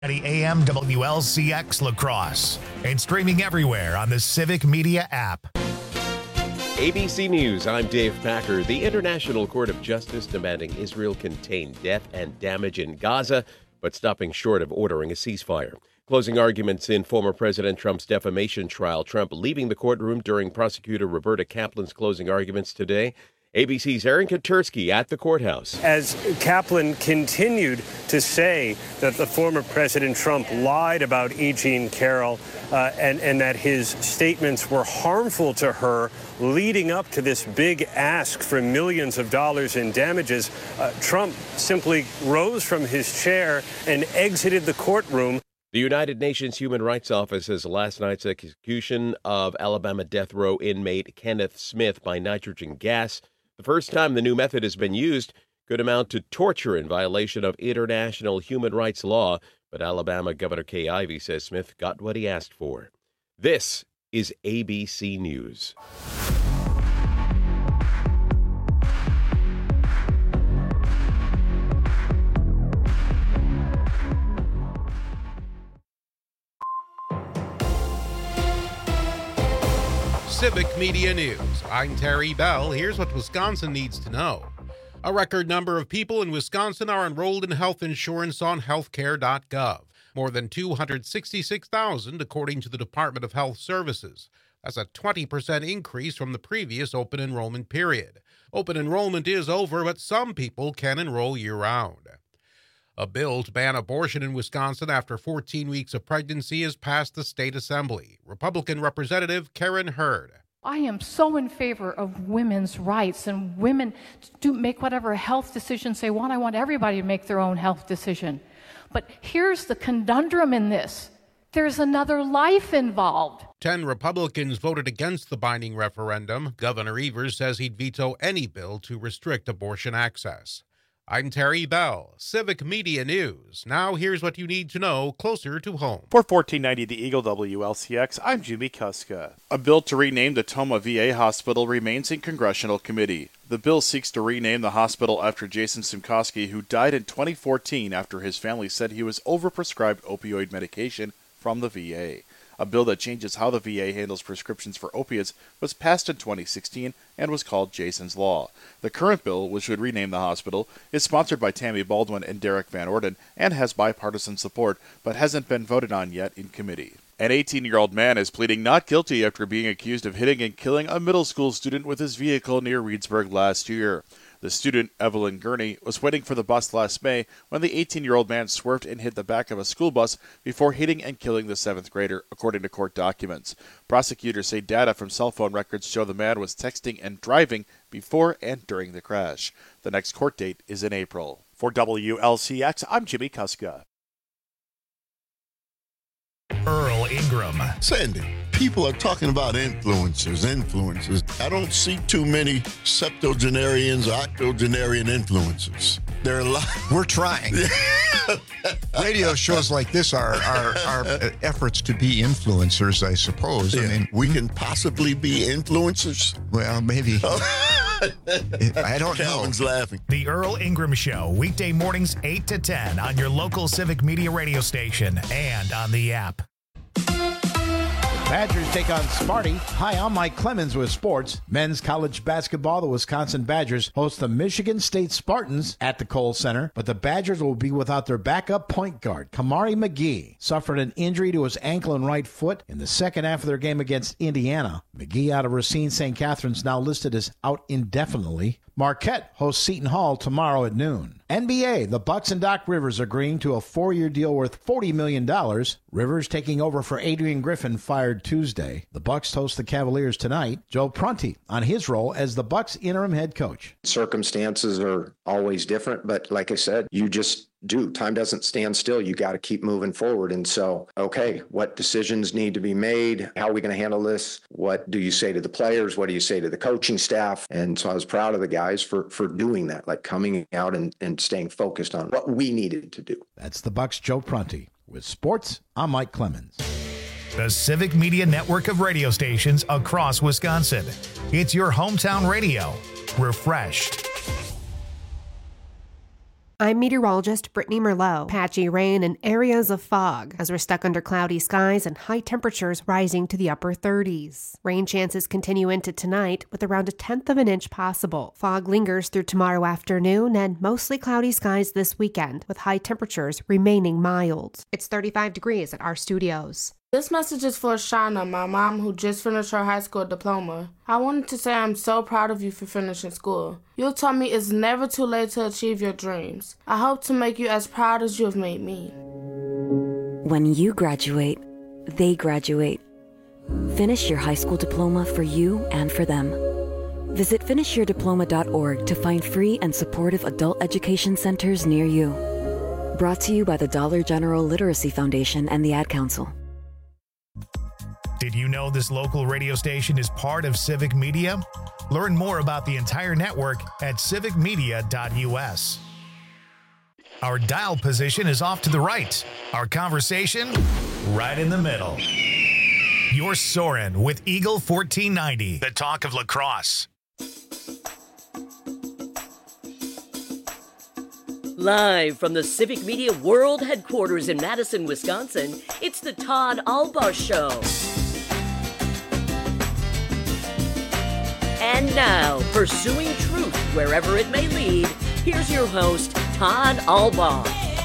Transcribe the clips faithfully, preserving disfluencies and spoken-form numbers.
A M W L C X La Crosse and streaming everywhere on the Civic Media app. A B C News, I'm Dave Packer. The International Court of Justice demanding Israel contain death and damage in Gaza, but stopping short of ordering a ceasefire. Closing arguments in former President Trump's defamation trial. Trump leaving the courtroom during prosecutor Roberta Kaplan's closing arguments today. A B C's Aaron Katersky at the courthouse. As Kaplan continued to say that the former President Trump lied about E. Jean Carroll uh, and, and that his statements were harmful to her, leading up to this big ask for millions of dollars in damages, uh, Trump simply rose from his chair and exited the courtroom. The United Nations Human Rights Office says last night's execution of Alabama death row inmate Kenneth Smith by nitrogen gas, the first time the new method has been used, could amount to torture in violation of international human rights law. But Alabama Governor Kay Ivey says Smith got what he asked for. This is A B C News. Civic Media News. I'm Terry Bell. Here's what Wisconsin needs to know. A record number of people in Wisconsin are enrolled in health insurance on healthcare dot gov. More than two hundred sixty-six thousand, according to the Department of Health Services. That's a twenty percent increase from the previous open enrollment period. Open enrollment is over, but some people can enroll year-round. A bill to ban abortion in Wisconsin after fourteen weeks of pregnancy has passed the state assembly. Republican Representative Karen Hurd. I am so in favor of women's rights and women to make whatever health decisions they want. I want everybody to make their own health decision. But here's the conundrum in this. There's another life involved. Ten Republicans voted against the binding referendum. Governor Evers says he'd veto any bill to restrict abortion access. I'm Terry Bell, Civic Media News. Now here's what you need to know closer to home. For fourteen ninety The Eagle W L C X, I'm Jimmy Kuska. A bill to rename the Tomah V A Hospital remains in congressional committee. The bill seeks to rename the hospital after Jason Simkoski, who died in twenty fourteen after his family said he was overprescribed opioid medication from the V A. A bill that changes how the V A handles prescriptions for opiates was passed in twenty sixteen and was called Jason's Law. The current bill, which would rename the hospital, is sponsored by Tammy Baldwin and Derek Van Orden and has bipartisan support, but hasn't been voted on yet in committee. An eighteen-year-old man is pleading not guilty after being accused of hitting and killing a middle school student with his vehicle near Reedsburg last year. The student, Evelyn Gurney, was waiting for the bus last May when the eighteen-year-old man swerved and hit the back of a school bus before hitting and killing the seventh grader, according to court documents. Prosecutors say data from cell phone records show the man was texting and driving before and during the crash. The next court date is in April. For W L C X, I'm Jimmy Kuska. Earl Ingram. Sandy, people are talking about influencers, influencers. I don't see too many septuagenarians or octogenarian influencers. There are a lot. We're trying. Radio shows like this are, are, are efforts to be influencers, I suppose. Yeah. I mean, we can possibly be influencers. Well, maybe. I don't Calvin's know. laughing. The Earl Ingram Show, weekday mornings eight to ten on your local Civic Media radio station and on the app. Badgers take on Sparty. Hi, I'm Mike Clemens with sports. Men's college basketball, the Wisconsin Badgers host the Michigan State Spartans at the Kohl Center, but the Badgers will be without their backup point guard. Kamari McGee suffered an injury to his ankle and right foot in the second half of their game against Indiana. McGee out of Racine Saint Catherine's now listed as out indefinitely. Marquette hosts Seton Hall tomorrow at noon. N B A, the Bucks and Doc Rivers agreeing to a four-year deal worth forty million dollars. Rivers taking over for Adrian Griffin, fired Tuesday. The Bucks host the Cavaliers tonight. Joe Prunty on his role as the Bucks interim head coach. Circumstances are always different, but like I said, you just do. Time doesn't stand still. You got to keep moving forward. And so, okay, what decisions need to be made? How are we going to handle this? What do you say to the players? What do you say to the coaching staff? And so I was proud of the guys for for doing that, like coming out and, and staying focused on what we needed to do. That's the Bucks' Joe Prunty. With sports, I'm Mike Clemens. The Civic Media network of radio stations across Wisconsin. It's your hometown radio. Refreshed. I'm meteorologist Brittany Merlot. Patchy rain and areas of fog as we're stuck under cloudy skies and high temperatures rising to the upper thirties. Rain chances continue into tonight with around a tenth of an inch possible. Fog lingers through tomorrow afternoon and mostly cloudy skies this weekend with high temperatures remaining mild. It's thirty-five degrees at our studios. This message is for Shauna, my mom who just finished her high school diploma. I wanted to say I'm so proud of you for finishing school. You taught me it's never too late to achieve your dreams. I hope to make you as proud as you have made me. When you graduate, they graduate. Finish your high school diploma for you and for them. Visit finish your diploma dot org to find free and supportive adult education centers near you. Brought to you by the Dollar General Literacy Foundation and the Ad Council. Did you know this local radio station is part of Civic Media? Learn more about the entire network at civic media dot u s. Our dial position is off to the right. Our conversation, right in the middle. You're soaring with Eagle fourteen ninety, the talk of lacrosse. Live from the Civic Media World Headquarters in Madison, Wisconsin, it's the Todd Albaugh Show. And now, pursuing truth wherever it may lead, here's your host, Todd Albaugh.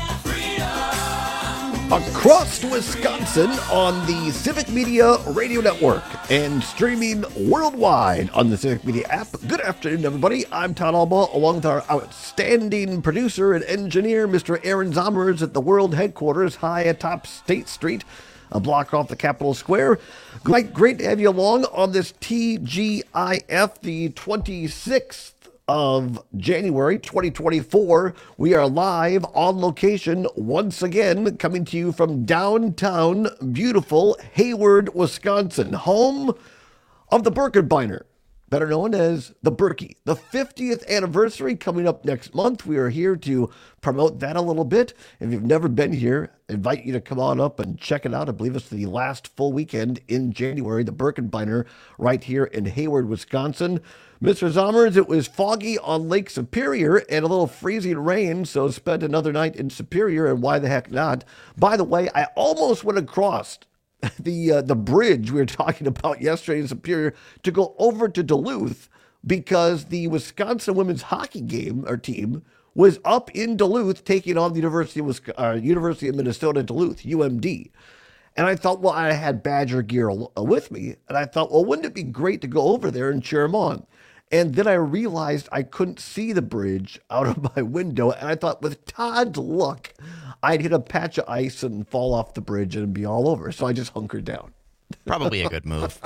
Across Wisconsin on the Civic Media Radio Network and streaming worldwide on the Civic Media app. Good afternoon, everybody. I'm Todd Albaugh, along with our outstanding producer and engineer, Mister Aaron Zomers, at the World Headquarters high atop State Street, a block off the Capitol Square. Great, great to have you along on this T G I F, the twenty-sixth of January twenty twenty-four. We are live on location once again, coming to you from downtown beautiful Hayward, Wisconsin, home of the Birkebeiner, better known as the Berkey. The fiftieth anniversary coming up next month. We are here to promote that a little bit. If you've never been here, I invite you to come on up and check it out. I believe it's the last full weekend in January, the Birkebeiner, right here in Hayward, Wisconsin. Mister Zomers, it was foggy on Lake Superior and a little freezing rain, so spent another night in Superior, and why the heck not? By the way, I almost went across the uh, the bridge we were talking about yesterday in Superior to go over to Duluth because the Wisconsin women's hockey game, our team, was up in Duluth taking on the University of, Wisconsin, uh, University of Minnesota Duluth, U M D. And I thought, well, I had Badger gear with me, and I thought, well, wouldn't it be great to go over there and cheer them on? And then I realized I couldn't see the bridge out of my window, and I thought, with Todd's luck, I'd hit a patch of ice and fall off the bridge and be all over. So I just hunkered down. Probably a good move.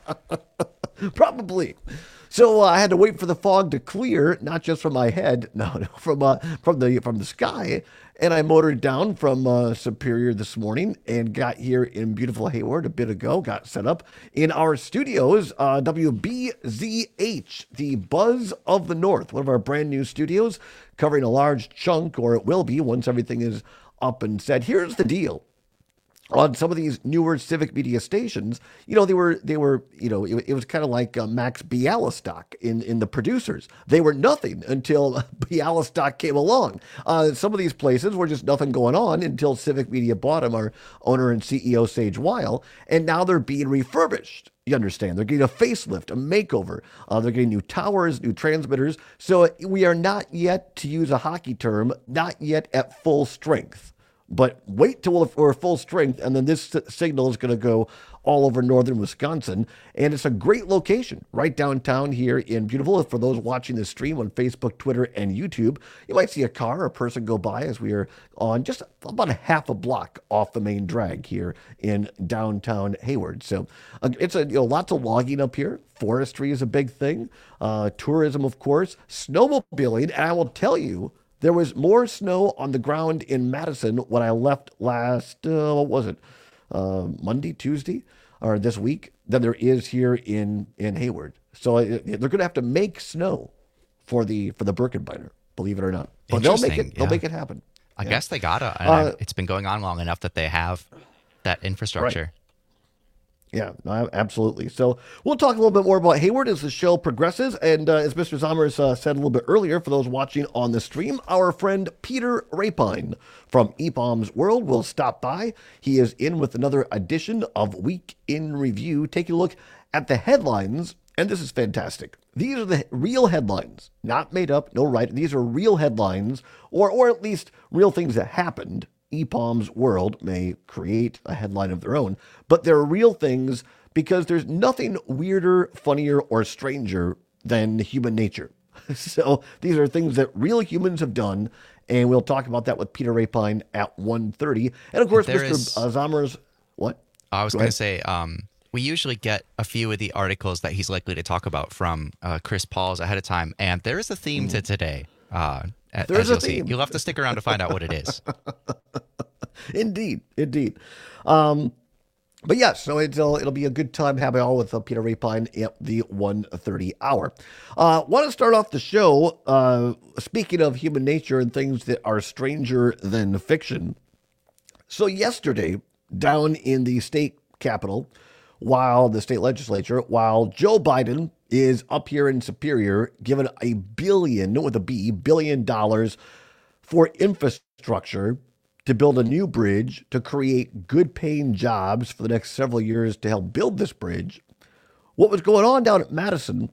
Probably. So uh, I had to wait for the fog to clear, not just from my head, no, no, from uh, from the from the sky. And I motored down from uh, Superior this morning and got here in beautiful Hayward a bit ago. Got set up in our studios, uh, W B Z H, the Buzz of the North, one of our brand new studios, covering a large chunk, or it will be once everything is up and set. Here's the deal. On some of these newer Civic Media stations, you know, they were, they were, you know, it, it was kind of like uh, Max Bialystock in, in the producers. They were nothing until Bialystock came along. Uh, some of these places were just nothing going on until Civic Media bought them, our owner and C E O, Sage Weil, and now they're being refurbished. You understand? They're getting a facelift, a makeover. Uh, they're getting new towers, new transmitters. So we are not yet, to use a hockey term, not yet at full strength. But wait till we're full strength, and then this signal is going to go all over northern Wisconsin. And it's a great location right downtown here in beautiful. For those watching this stream on Facebook, Twitter, and YouTube, you might see a car or a person go by as we are on just about a half a block off the main drag here in downtown Hayward. So uh, it's a you know lots of logging up here. Forestry is a big thing. Uh, tourism, of course. Snowmobiling, and I will tell you, there was more snow on the ground in Madison when I left last, uh, what was it, uh, Monday, Tuesday, or this week, than there is here in, in Hayward. So uh, they're going to have to make snow for the for the Birkebeiner, believe it or not. But they'll make it. They'll yeah. make it happen. I yeah. guess they gotta. Uh, it's been going on long enough that they have that infrastructure. Yeah, no, absolutely. So we'll talk a little bit more about Hayward as the show progresses. And uh, as Mister Zommers uh, said a little bit earlier, for those watching on the stream, our friend Peter Rapine from E P O M's World will stop by. He is in with another edition of Week in Review, taking a look at the headlines. And this is fantastic. These are the real headlines, not made up, no right. These are real headlines, or or at least real things that happened. E P O M's World may create a headline of their own, but they're real things because there's nothing weirder, funnier, or stranger than human nature. So these are things that real humans have done, and we'll talk about that with Peter Rapine at one thirty. And of course, There Mister is- Uh, Zommers, what? I was Go going ahead. to say, um, we usually get a few of the articles that he's likely to talk about from uh, Chris Pauls ahead of time, and there is a theme to today. Uh, a- There's as a you'll see. theme. You'll have to stick around to find out what it is. Indeed, indeed. Um, but yes, so it'll, it'll be a good time having all with uh, Peter Rapine at the one thirty hour. Uh, want to start off the show, uh, speaking of human nature and things that are stranger than fiction. So yesterday, down in the state capitol, while the state legislature, while Joe Biden is up here in Superior, given a billion, with a B, billion dollars for infrastructure to build a new bridge, to create good paying jobs for the next several years to help build this bridge. What was going on down at Madison,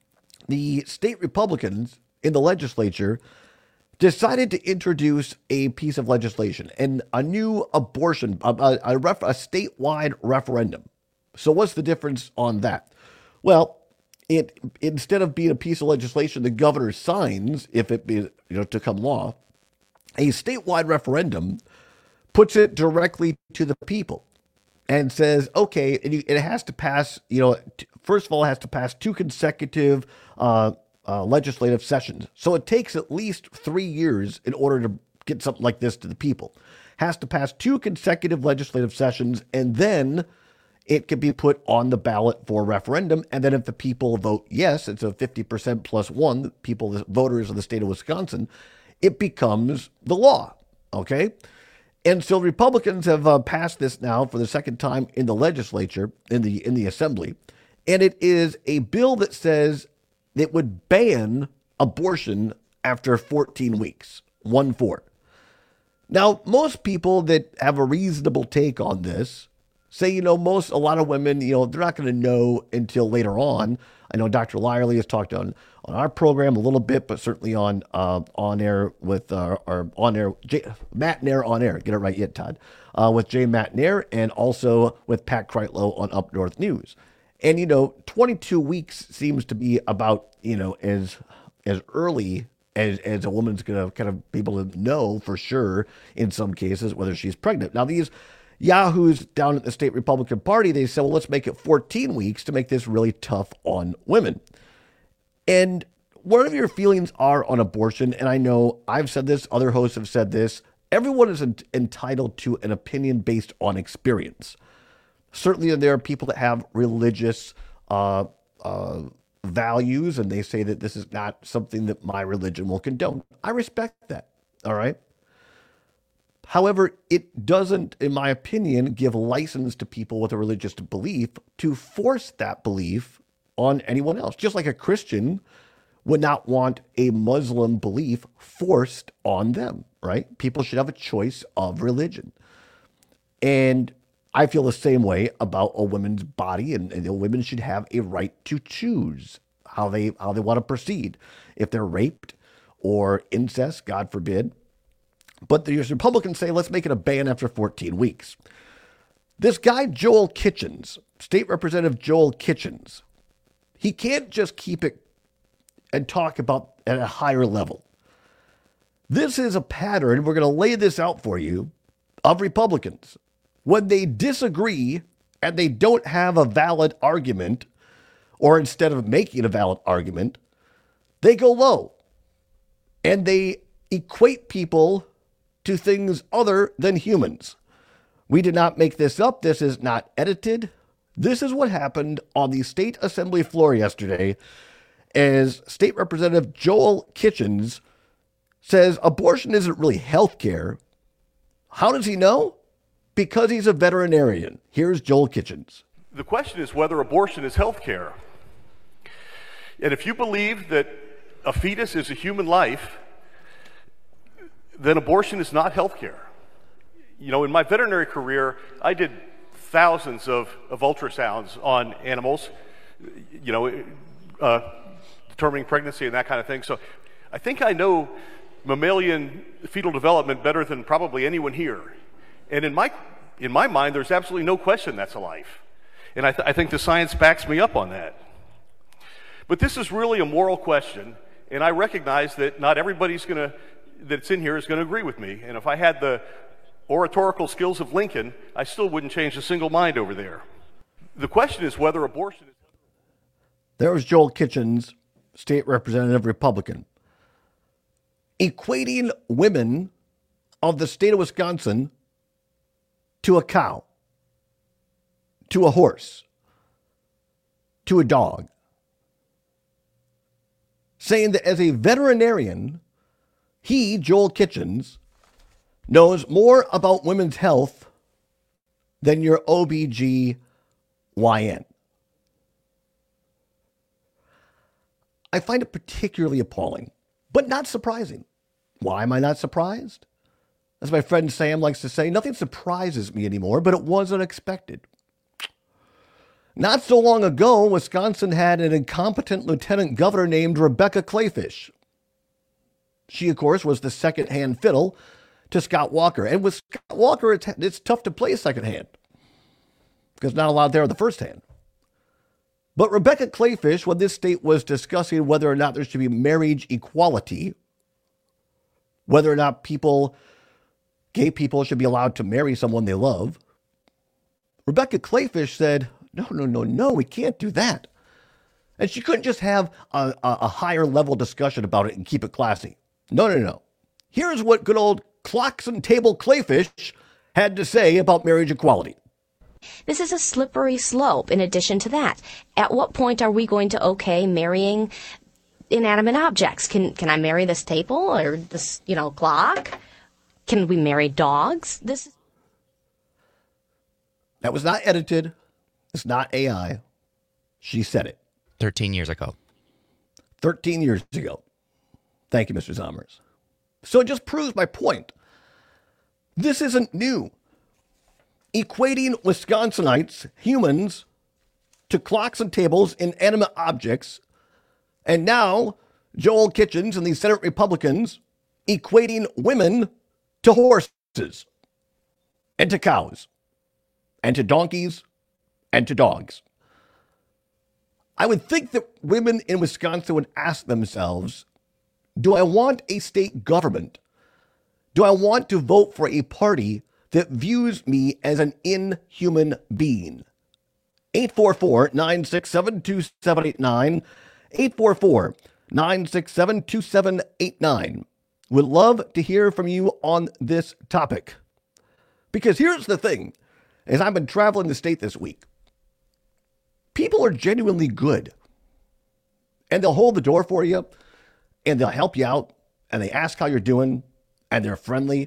the state Republicans in the legislature decided to introduce a piece of legislation and a new abortion, a, a, a, ref, a statewide referendum. So what's the difference on that? Well, it instead of being a piece of legislation the governor signs, if it be, you know, to come law, a statewide referendum puts it directly to the people and says, okay, and you, it has to pass, you know, t- first of all, it has to pass two consecutive uh, uh, legislative sessions. So it takes at least three years in order to get something like this to the people. Has to pass two consecutive legislative sessions, and then it can be put on the ballot for referendum. And then if the people vote yes, it's a fifty percent plus one, the people, the voters of the state of Wisconsin, it becomes the law, okay? And so Republicans have uh, passed this now for the second time in the legislature, in the in the assembly, and it is a bill that says it would ban abortion after fourteen weeks, one four. Now, most people that have a reasonable take on this say, you know, most, a lot of women, you know, they're not going to know until later on. I know Doctor Lyerly has talked on, on our program a little bit, but certainly on uh, on air with uh, our on air, Jay, Matt Nair on air. Get it right yet, Todd? Uh, with Jay Matt Nair, and also with Pat Kreitlow on Up North News. And, you know, twenty-two weeks seems to be about, you know, as as early as, as a woman's going to kind of be able to know for sure in some cases whether she's pregnant. Now, these yahoos down at the state Republican Party, they said, well, let's make it fourteen weeks to make this really tough on women. And whatever your feelings are on abortion, and I know I've said this, other hosts have said this, everyone is ent- entitled to an opinion based on experience. Certainly there are people that have religious uh, uh, values, and they say that this is not something that my religion will condone. I respect that, all right? However, it doesn't, in my opinion, give license to people with a religious belief to force that belief on anyone else. Just like a Christian would not want a Muslim belief forced on them, right? People should have a choice of religion. And I feel the same way about a woman's body, and, and women should have a right to choose how they how they want to proceed. If they're raped or incest, God forbid. But the Republicans say, let's make it a ban after fourteen weeks. This guy, Joel Kitchens, State Representative Joel Kitchens, he can't just keep it and talk about at a higher level. This is a pattern, we're going to lay this out for you, of Republicans. When they disagree and they don't have a valid argument, or instead of making a valid argument, they go low and they equate people to things other than humans. We did not make this up. This is not edited. This is what happened on the state assembly floor yesterday as State Representative Joel Kitchens says abortion isn't really health care. How does he know? Because he's a veterinarian. Here's Joel Kitchens. The question is whether abortion is health care. And if you believe that a fetus is a human life, then abortion is not health care. You know, in my veterinary career, I did thousands of, of ultrasounds on animals, you know, uh, determining pregnancy and that kind of thing. So I think I know mammalian fetal development better than probably anyone here. And in my, in my mind, there's absolutely no question that's a life. And I, th- I think the science backs me up on that. But this is really a moral question, and I recognize that not everybody's going to, that's in here is going to agree with me. And if I had the oratorical skills of Lincoln, I still wouldn't change a single mind over there. The question is whether abortion is... There was Joel Kitchens, state representative Republican, equating women of the state of Wisconsin to a cow, to a horse, to a dog, saying that as a veterinarian, he, Joel Kitchens, knows more about women's health than your O B G Y N. I find it particularly appalling, but not surprising. Why am I not surprised? As my friend Sam likes to say, nothing surprises me anymore, but it was unexpected. Not so long ago, Wisconsin had an incompetent lieutenant governor named Rebecca Kleefisch. She, of course, was the second-hand fiddle to Scott Walker. And with Scott Walker, it's, it's tough to play second-hand because not allowed there the first hand. But Rebecca Kleefisch, when this state was discussing whether or not there should be marriage equality, whether or not people, gay people, should be allowed to marry someone they love, Rebecca Kleefisch said, no, no, no, no, we can't do that. And she couldn't just have a, a, a higher level discussion about it and keep it classy. No, no, no. Here's what good old Clocks and Table Kleefisch had to say about marriage equality. This is a slippery slope. In addition to that, at what point are we going to okay marrying inanimate objects? Can can I marry this table or this, you know, clock? Can we marry dogs? This is... That was not edited. It's not A I. She said it. thirteen years ago. thirteen years ago. Thank you, Mister Zommers. So it just proves my point. This isn't new. Equating Wisconsinites, humans, to clocks and tables, inanimate objects, and now Joel Kitchens and the Senate Republicans equating women to horses, and to cows, and to donkeys, and to dogs. I would think that women in Wisconsin would ask themselves, do I want a state government? Do I want to vote for a party that views me as an inhuman being? eight four four, nine six seven, two seven eight nine, eight four four, nine six seven, two seven eight nine. Would love to hear from you on this topic. Because here's the thing, as I've been traveling the state this week, people are genuinely good. And they'll hold the door for you, and they'll help you out, and they ask how you're doing, and they're friendly.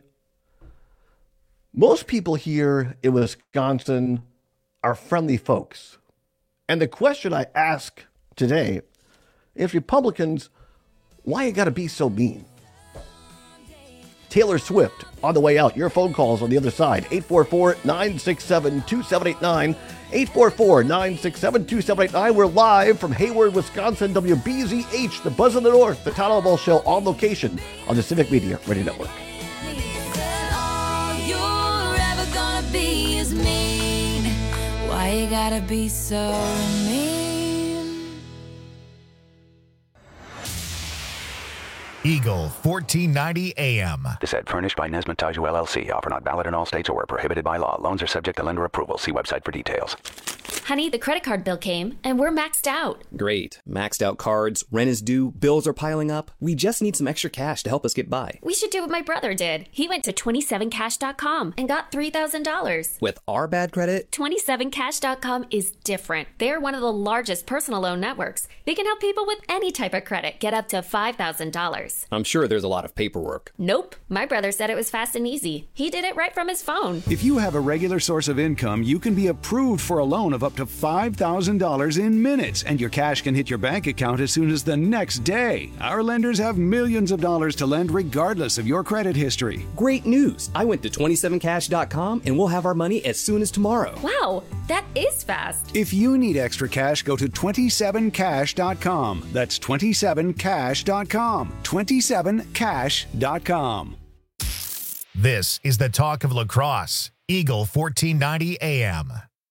Most people here in Wisconsin are friendly folks. And the question I ask today is, Republicans, why you gotta be so mean? Taylor Swift on the way out. Your phone calls on the other side. eight four four, nine six seven, two seven eight nine. eight four four, nine six seven, two seven eight nine. We're live from Hayward, Wisconsin. W B Z H, the Buzz of the North, the Todd Alamo Show, on location on the Civic Media Radio Network. Why you gotta be so mean? Eagle fourteen ninety A M. This ad furnished by Nesmith Taju L L C. Offer not valid in all states or prohibited by law. Loans are subject to lender approval. See website for details. Honey, the credit card bill came, and we're maxed out. Great. Maxed out cards, rent is due, bills are piling up. We just need some extra cash to help us get by. We should do what my brother did. He went to twenty-seven cash dot com and got three thousand dollars. With our bad credit? twenty-seven cash dot com is different. They're one of the largest personal loan networks. They can help people with any type of credit get up to five thousand dollars. I'm sure there's a lot of paperwork. Nope. My brother said it was fast and easy. He did it right from his phone. If you have a regular source of income, you can be approved for a loan of up up to five thousand dollars in minutes, and your cash can hit your bank account as soon as the next day. Our lenders have millions of dollars to lend regardless of your credit history. Great news! I went to twenty-seven cash dot com and we'll have our money as soon as tomorrow. Wow, that is fast. If you need extra cash, go to twenty-seven cash dot com. That's twenty-seven cash dot com. twenty-seven cash dot com. This is the talk of La Crosse, Eagle fourteen ninety A M.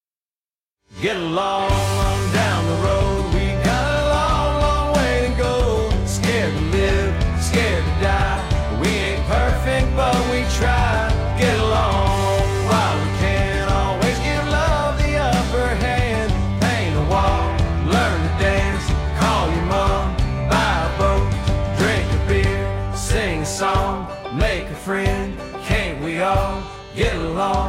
Get along on down the road. We got a long, long way to go. Scared to live, scared to die. We ain't perfect, but we try. Get along while we can. Always give love the upper hand. Paint a wall, learn to dance. Call your mom, buy a boat, drink a beer, sing a song, make a friend. Can't we all get along?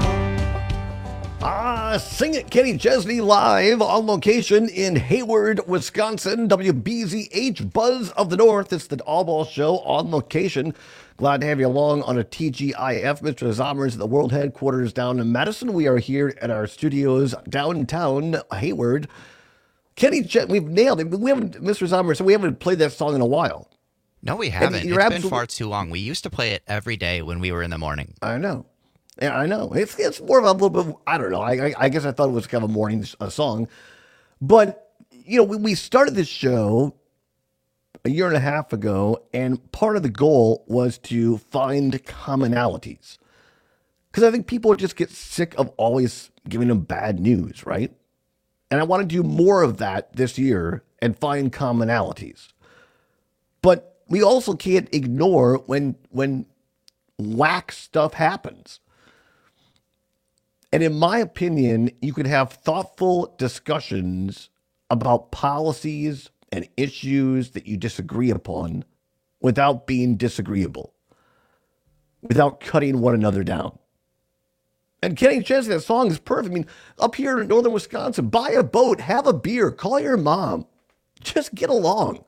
Ah, Sing It, Kenny Chesney, live on location in Hayward, Wisconsin. W B Z H, Buzz of the North. It's the All Ball Show on location. Glad to have you along on a T G I F. Mister Zommers at the world headquarters down in Madison. We are here at our studios downtown Hayward. Kenny Chesney, we've nailed it. We haven't, Mister Zommers, so we haven't played that song in a while. No, we haven't. It's absolute... been far too long. We used to play it every day when we were in the morning. I know. Yeah, I know. It's it's more of a little bit, I don't know. I, I, I guess I thought it was kind of a morning a song. But, you know, we, we started this show a year and a half ago, and part of the goal was to find commonalities. Because I think people just get sick of always giving them bad news, right? And I want to do more of that this year and find commonalities. But we also can't ignore when when whack stuff happens. And in my opinion, you can have thoughtful discussions about policies and issues that you disagree upon without being disagreeable, without cutting one another down. And Kenny Chesney, that song is perfect. I mean, up here in northern Wisconsin, buy a boat, have a beer, call your mom. Just get along.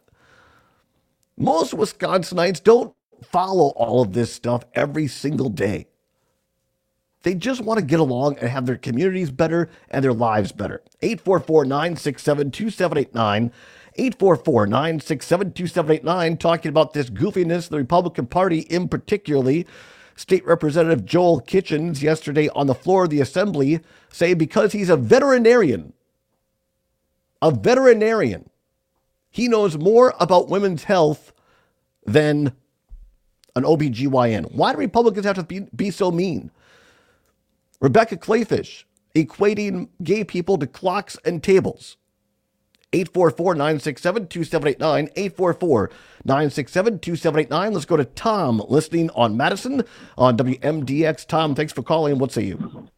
Most Wisconsinites don't follow all of this stuff every single day. They just want to get along and have their communities better and their lives better. eight four four, nine six seven, two seven eight nine. eight four four, nine six seven, two seven eight nine. Talking about this goofiness of the Republican Party in particularly. State Representative Joel Kitchens yesterday on the floor of the Assembly say because he's a veterinarian, a veterinarian, he knows more about women's health than an O B G Y N. Why do Republicans have to be, be so mean? Rebecca Clayfish, equating gay people to clocks and tables. eight four four, nine six seven, two seven eight nine, eight four four, nine six seven, two seven eight nine. Let's go to Tom, listening on Madison on W M D X. Tom, thanks for calling. What say you?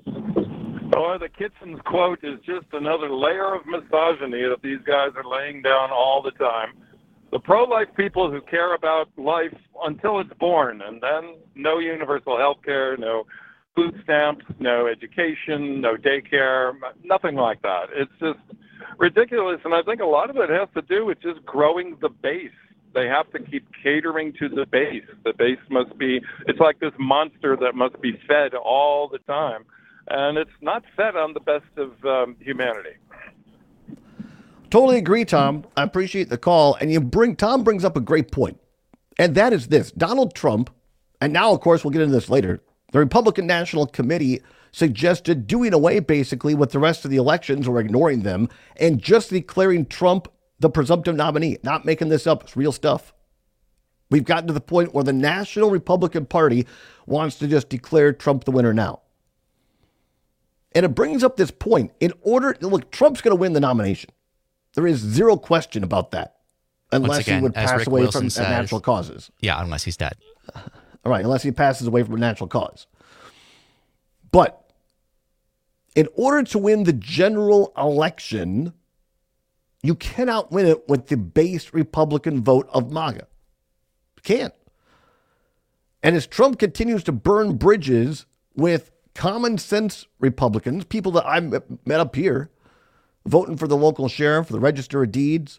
Oh, the Kitchens quote is just another layer of misogyny that these guys are laying down all the time. The pro-life people who care about life until it's born, and then no universal health care, no food stamps, no education, no daycare, nothing like that. It's just ridiculous, and I think a lot of it has to do with just growing the base. They have to keep catering to the base. The base must be, it's like this monster that must be fed all the time, and it's not fed on the best of um, humanity. Totally agree, Tom. I appreciate the call. And you bring Tom brings up a great point. And that is this. Donald Trump, and now, of course, we'll get into this later, the Republican National Committee suggested doing away, basically, with the rest of the elections or ignoring them and just declaring Trump the presumptive nominee. Not making this up. It's real stuff. We've gotten to the point where the National Republican Party wants to just declare Trump the winner now. And it brings up this point. In order, look, Trump's going to win the nomination. There is zero question about that, unless again, he would pass Rick away Wilson from says, natural causes. Yeah, unless he's dead. All right, unless he passes away from a natural cause. But in order to win the general election, you cannot win it with the base Republican vote of MAGA. You can't. And as Trump continues to burn bridges with common sense Republicans, people that I met up here, voting for the local sheriff, for the Register of Deeds,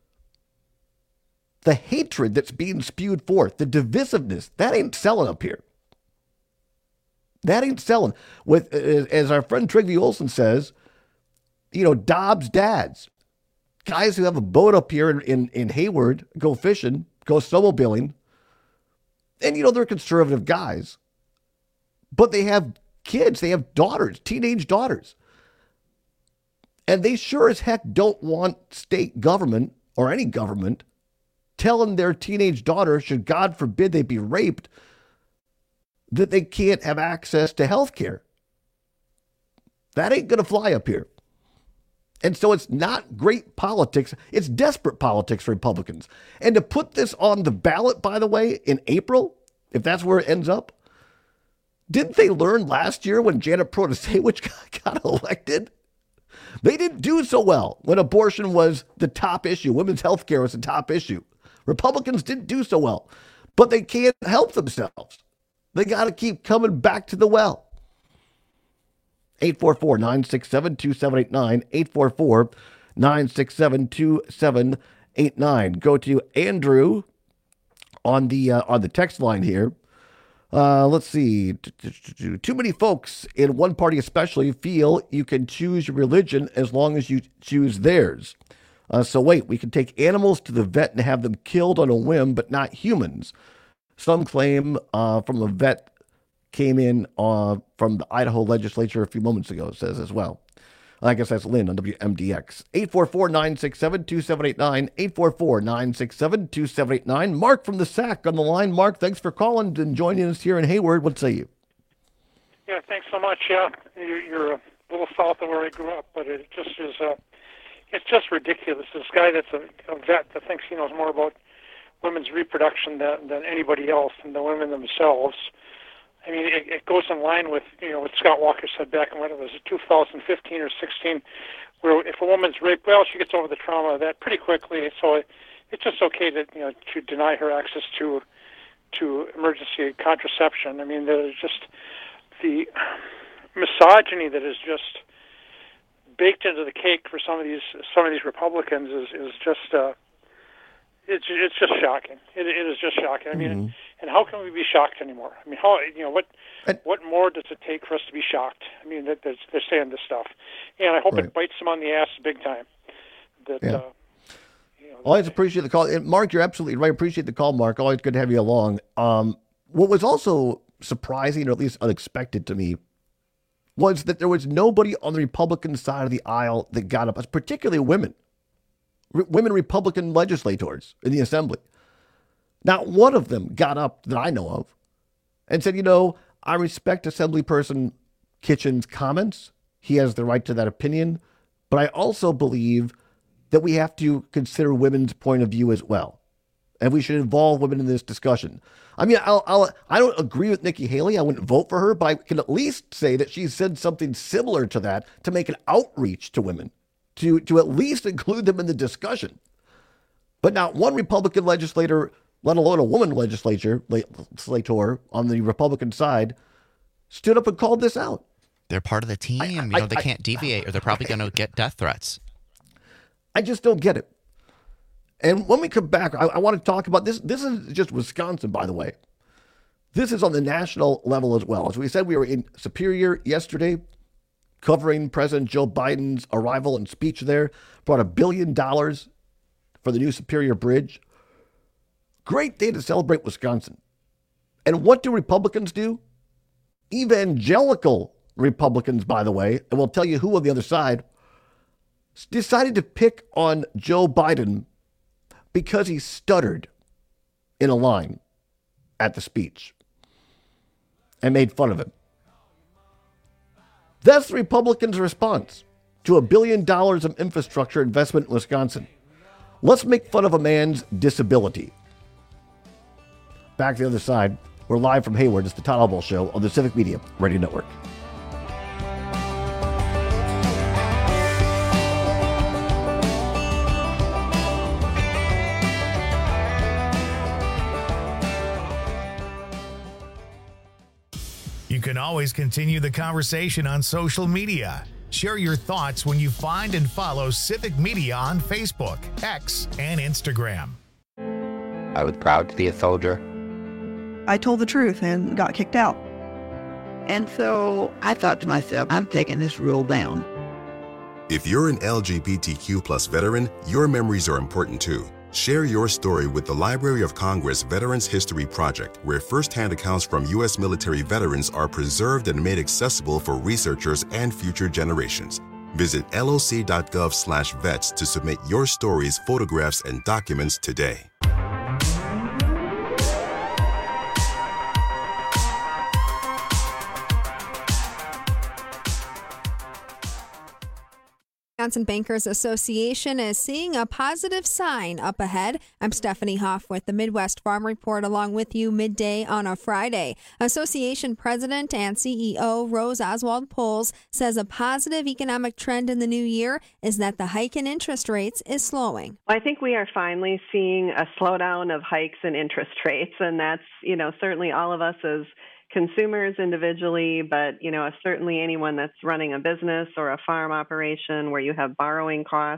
the hatred that's being spewed forth, the divisiveness, that ain't selling up here. That ain't selling. With, as our friend Trygve Olsen says, you know, Dobbs dads, guys who have a boat up here in, in, in Hayward, go fishing, go snowmobiling. And, you know, they're conservative guys, but they have kids. They have daughters, teenage daughters. And they sure as heck don't want state government or any government telling their teenage daughter, should God forbid they be raped, that they can't have access to health care. That ain't going to fly up here. And so it's not great politics. It's desperate politics for Republicans. And to put this on the ballot, by the way, in April, if that's where it ends up, didn't they learn last year when Janet Protasewicz got elected? They didn't do so well when abortion was the top issue. Women's health care was the top issue. Republicans didn't do so well, but they can't help themselves. They got to keep coming back to the well. eight four four, nine six seven, two seven eight nine, eight four four, nine six seven, two seven eight nine. Go to Andrew on the uh, on the text line here. Uh, let's see. Too many folks in one party especially feel you can choose your religion as long as you choose theirs. Uh, so wait, we can take animals to the vet and have them killed on a whim, but not humans. Some claim uh, from a vet came in uh, from the Idaho legislature a few moments ago, it says as well. I guess that's Lynn on W M D X. eight four four, nine six seven, two seven eight nine, eight four four, nine six seven, two seven eight nine. Mark from the S A C on the line. Mark, thanks for calling and joining us here in Hayward. What say you? Yeah, thanks so much. Yeah, you're, you're a little south of where I grew up, but it just is, uh, it's just ridiculous. This guy that's a, a vet that thinks he knows more about women's reproduction than, than anybody else, and the women themselves. I mean, it, it goes in line with, you know, what Scott Walker said back in, what it was, two thousand fifteen or sixteen, where if a woman's raped, well, she gets over the trauma of that pretty quickly. So it, it's just okay to, you know, to deny her access to to emergency contraception. I mean, there's just the misogyny that is just baked into the cake for some of these some of these Republicans is is just uh, it's it's just shocking. It, it is just shocking. I mean. Mm-hmm. And how can we be shocked anymore? I mean, how you know what what more does it take for us to be shocked? I mean, they're, they're saying this stuff, and I hope right. it bites them on the ass big time. That yeah. uh, you know, always appreciate the call, and Mark. You're absolutely right. Appreciate the call, Mark. Always good to have you along. Um, what was also surprising, or at least unexpected to me, was that there was nobody on the Republican side of the aisle that got up, particularly women, Re- women Republican legislators in the Assembly. Not one of them got up that I know of and said, you know, I respect Assemblyperson Kitchen's comments. He has the right to that opinion. But I also believe that we have to consider women's point of view as well. And we should involve women in this discussion. I mean, I'll, I'll, I don't agree with Nikki Haley. I wouldn't vote for her, but I can at least say that she said something similar to that to make an outreach to women, to, to at least include them in the discussion. But not one Republican legislator, let alone a woman legislature, legislator on the Republican side, stood up and called this out. They're part of the team. I, I, you know, they I, can't deviate or they're probably going to get death threats. I just don't get it. And when we come back, I, I want to talk about this. This is just Wisconsin, by the way. This is on the national level as well. As we said, we were in Superior yesterday covering President Joe Biden's arrival and speech there. Brought a billion dollars for the new Superior Bridge. Great day to celebrate Wisconsin. And what do Republicans do? Evangelical Republicans, by the way, and we'll tell you who on the other side, decided to pick on Joe Biden because he stuttered in a line at the speech and made fun of him. That's the Republicans' response to a billion dollars of infrastructure investment in Wisconsin. Let's make fun of a man's disability. Back to the other side. We're live from Hayward. It's the Todd Albaugh Show on the Civic Media Radio Network. You can always continue the conversation on social media. Share your thoughts when you find and follow Civic Media on Facebook, X, and Instagram. I was proud to be a soldier. I told the truth and got kicked out. And so I thought to myself, I'm taking this rule down. If you're an L G B T Q plus veteran, your memories are important too. Share your story with the Library of Congress Veterans History Project, where firsthand accounts from U S military veterans are preserved and made accessible for researchers and future generations. Visit loc.gov slash vets to submit your stories, photographs, and documents today. Wisconsin Bankers Association is seeing a positive sign up ahead. I'm Stephanie Hoff with the Midwest Farm Report, along with you midday on a Friday. Association President and C E O Rose Oswald Poles says a positive economic trend in the new year is that the hike in interest rates is slowing. I think we are finally seeing a slowdown of hikes in interest rates, and that's, you know, certainly all of us as consumers individually, but, you know, certainly anyone that's running a business or a farm operation where you have borrowing costs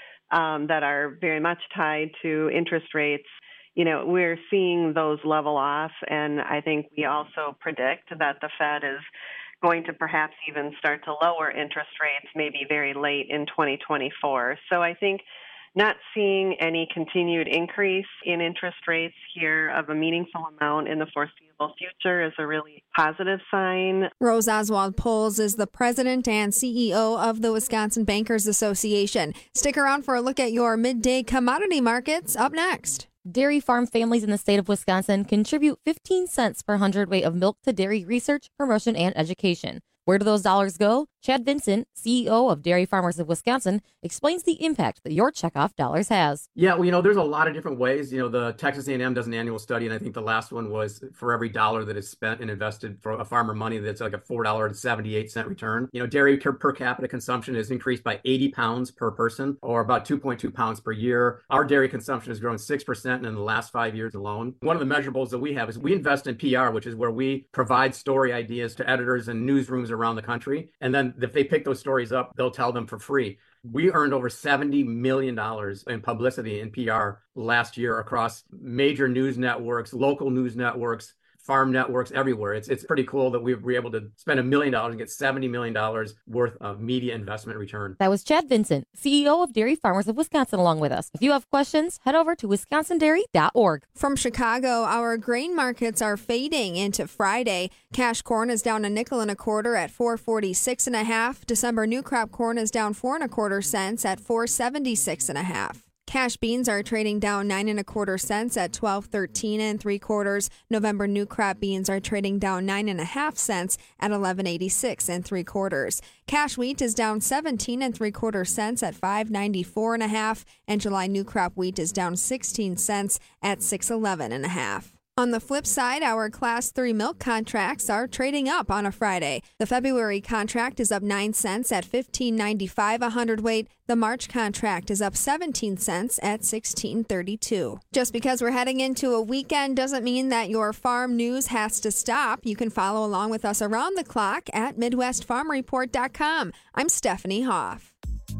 um, that are very much tied to interest rates. You know, we're seeing those level off, and I think we also predict that the Fed is going to perhaps even start to lower interest rates maybe very late in twenty twenty-four. So I think not seeing any continued increase in interest rates here of a meaningful amount in the foreseeable future is a really positive sign. Rose Oswald Poles is the president and C E O of the Wisconsin Bankers Association. Stick around for a look at your midday commodity markets up next. Dairy farm families in the state of Wisconsin contribute fifteen cents per hundredweight of milk to dairy research, promotion, and education. Where do those dollars go? Chad Vincent, C E O of Dairy Farmers of Wisconsin, explains the impact that your checkoff dollars has. Yeah, well, you know, there's a lot of different ways. You know, the Texas A and M does an annual study, and I think the last one was for every dollar that is spent and invested for a farmer money, that's like a four dollars and seventy-eight cents return. You know, dairy per capita consumption has increased by eighty pounds per person, or about two point two pounds per year. Our dairy consumption has grown six percent in the last five years alone. One of the measurables that we have is we invest in P R, which is where we provide story ideas to editors and newsrooms around the country. And then if they pick those stories up, they'll tell them for free. We earned over seventy million dollars in publicity in P R last year across major news networks, local news networks, farm networks everywhere. It's it's pretty cool that we were able to spend a million dollars and get seventy million dollars worth of media investment return. That was Chad Vincent, C E O of Dairy Farmers of Wisconsin, along with us. If you have questions, head over to wisconsin dairy dot org. From Chicago, our grain markets are fading into Friday. Cash corn is down a nickel and a quarter at four forty-six and a half. December new crop corn is down four and a quarter cents at four seventy-six and a half. Cash beans are trading down nine and a quarter cents at twelve thirteen and three quarters. November new crop beans are trading down nine and a half cents at eleven eighty-six and three quarters. Cash wheat is down seventeen and three quarter cents at five ninety-four and a half, and July new crop wheat is down sixteen cents at six eleven and a half. On the flip side, our Class three milk contracts are trading up on a Friday. The February contract is up nine cents at fifteen ninety-five a hundredweight. The March contract is up seventeen cents at sixteen thirty-two. Just because we're heading into a weekend doesn't mean that your farm news has to stop. You can follow along with us around the clock at midwest farm report dot com. I'm Stephanie Hoff.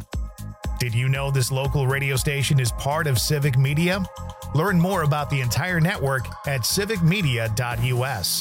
Did you know this local radio station is part of Civic Media? Learn more about the entire network at civic media dot u s.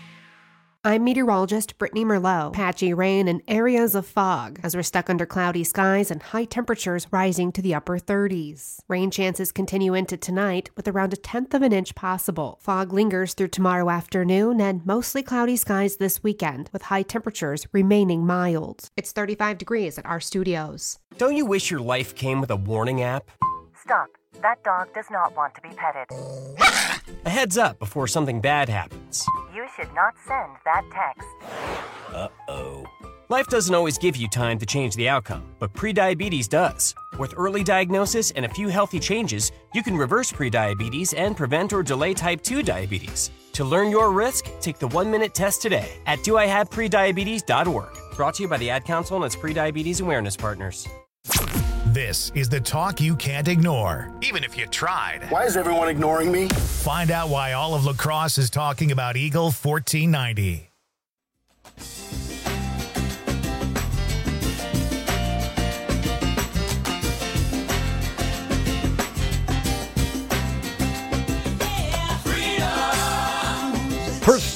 I'm meteorologist Brittany Merlot. Patchy rain and areas of fog as we're stuck under cloudy skies and high temperatures rising to the upper thirties. Rain chances continue into tonight with around a tenth of an inch possible. Fog lingers through tomorrow afternoon and mostly cloudy skies this weekend with high temperatures remaining mild. It's thirty-five degrees at our studios. Don't you wish your life came with a warning app? Stop. That dog does not want to be petted. A heads up before something bad happens. You should not send that text. Uh-oh. Life doesn't always give you time to change the outcome, but prediabetes does. With early diagnosis and a few healthy changes, you can reverse prediabetes and prevent or delay type two diabetes. To learn your risk, take the one-minute test today at do I have prediabetes dot org. Brought to you by the Ad Council and its Prediabetes Awareness Partners. This is the talk you can't ignore, even if you tried. Why is everyone ignoring me? Find out why all of La Crosse is talking about Eagle fourteen ninety.